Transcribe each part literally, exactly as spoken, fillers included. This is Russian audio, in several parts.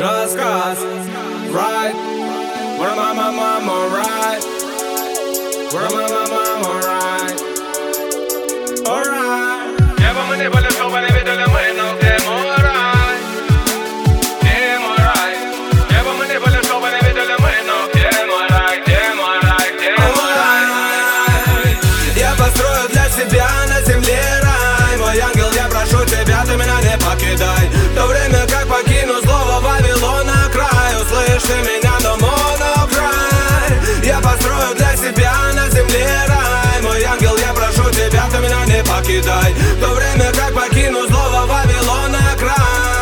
Рассказ, right? Where my mama, right? Where my mama, right? Alright. Где бы мы ни были, что бы ни видели мы, но где мой рай? Где мой рай? Где бы мы ни были, что бы ни видели мы, но где мой рай? Где мой рай? Где мой рай? Я построю для себя на земле рай. Мой ангел, я прошу тебя, ты меня не покидай. В то время как покину злого Вавилона край. Услышь ты меня, но монokraй. Я построю для себя на земле рай. Мой ангел, я прошу тебя, ты меня не покидай. В то время как покину злого Вавилона край.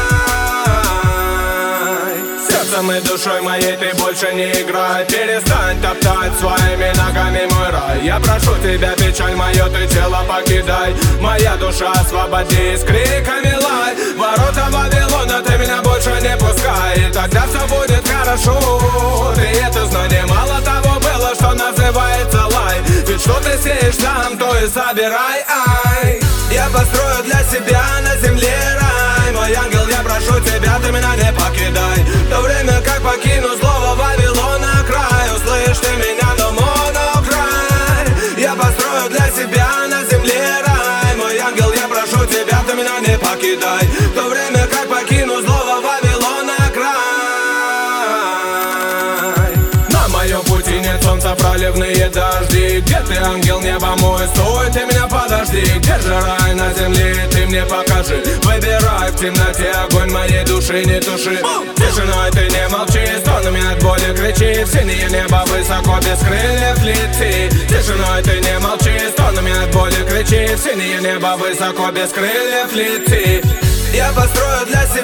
Сердцем и душой моей ты больше не играй. Перестань топтать своими ногами мой рай. Я прошу тебя, печаль мое, ты тело покидай. Моя душа освободись, криками лай. Ворота Вавилона ты меня больше не пускай. И тогда все будет хорошо. Ты это знай, мало того было, что называется лай. Ведь что ты сеешь там, то и собирай. Ай. Я построю для себя на земле рай. Мой ангел, я прошу тебя, ты меня не покидай. В то время как покину злого Вавилона край. Услышь ты меня, но монokraй. Я построю для себя на земле рай. Мой ангел, я прошу тебя, ты меня не покидай. В то время как покину злого Вавилона край. На моем пути нет солнца, проливные дожди. Где ты, ангел неба мой, стой, ты меня подожди. Где же рай на земле, ты мне покажи. Выбирай в темноте огонь моей души, не туши. Тишиной ты не молчи, стонами от боли кричи. В синее небо высоко без крыльев лети. Тишиной ты не молчи, стонами от боли кричи. В синее небо высоко без крыльев лети. Я построю для себя